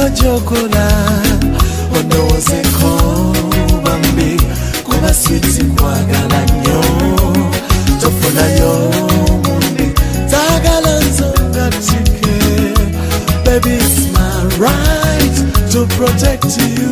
jokola onowozeko bambi kuba switi kwagala nnyo tofunayo mundi tagala nzongatike. Baby, it's my right to protect you.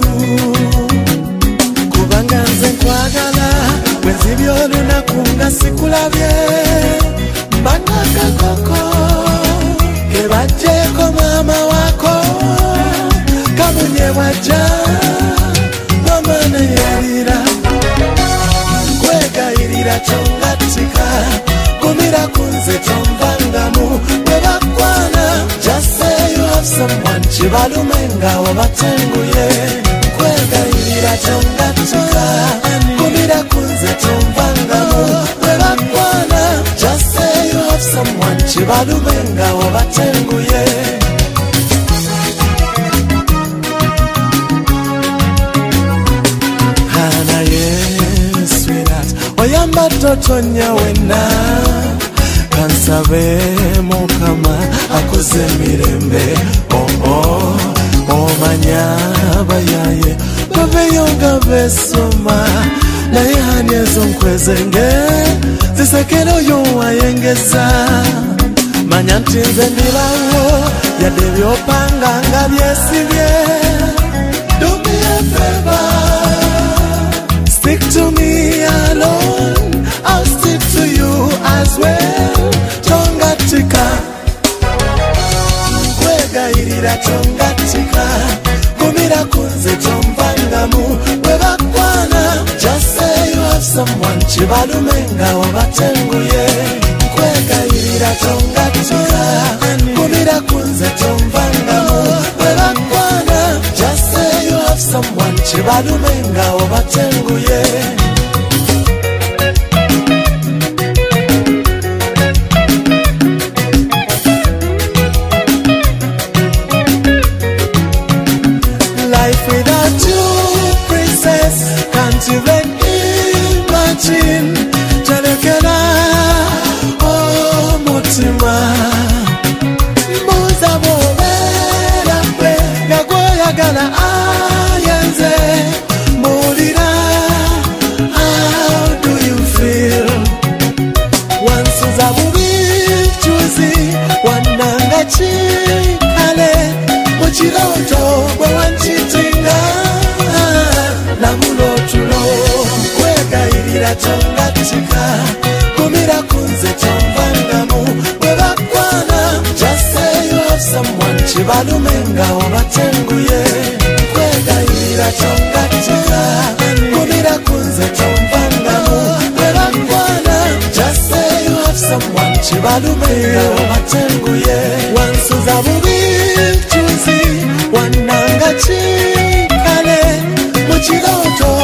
Kubanga nze nkwagala bwenzibyo olunaku nga sikulabye mbanga kakoko kebajjeko mama wako kamunye wajja mama neyalira kwegayirira tongatika kumira kunze tomvangamu bwebakwana just say you have someone chibalumenga wabatenguye kwegayirira tongatika kumira kunze tomvangamu bwebakwana just say you have someone chibalumenga wabatenguye. Oyamba totonya wena kansabe mukama akuze mirembe omanya bayaye babeyonga besoma naye hanyezo nkwezenge zisekero yo wayengeza manya nti nze ndirawo yadde byopanga nga byesibye. Do me a favor, stick to me alone, I'll stick to you as well. Tongatika kwegayirira tongatika kumira kunze tomvangamu bwebakwana just say you have someone chibalumenga wabatenguye kwegayirira tongatika kumira kunze tomvangamu bwebakwana just say you have someone chibalumenga wabatenguye. Life without you, princess, can't even imagine. Jalekela, oh mutima, mbuza bobera kwe, yagoyagala ayenze, mulira. How do you feel? Once uza bubichuzi, wananga chikale, muchiroto bwe wanchitinga namulotulo kwegayirira tongatika kumira kunze tomvangamu bwebakwana just say you have someone chibalumenga wabatenguye kwegayirira tongatika kumira kunze tomvangamu bwebakwana just say you have someone chibalumenga wabatenguye. Wansuza bubi chuzi wananga chikale muchiroto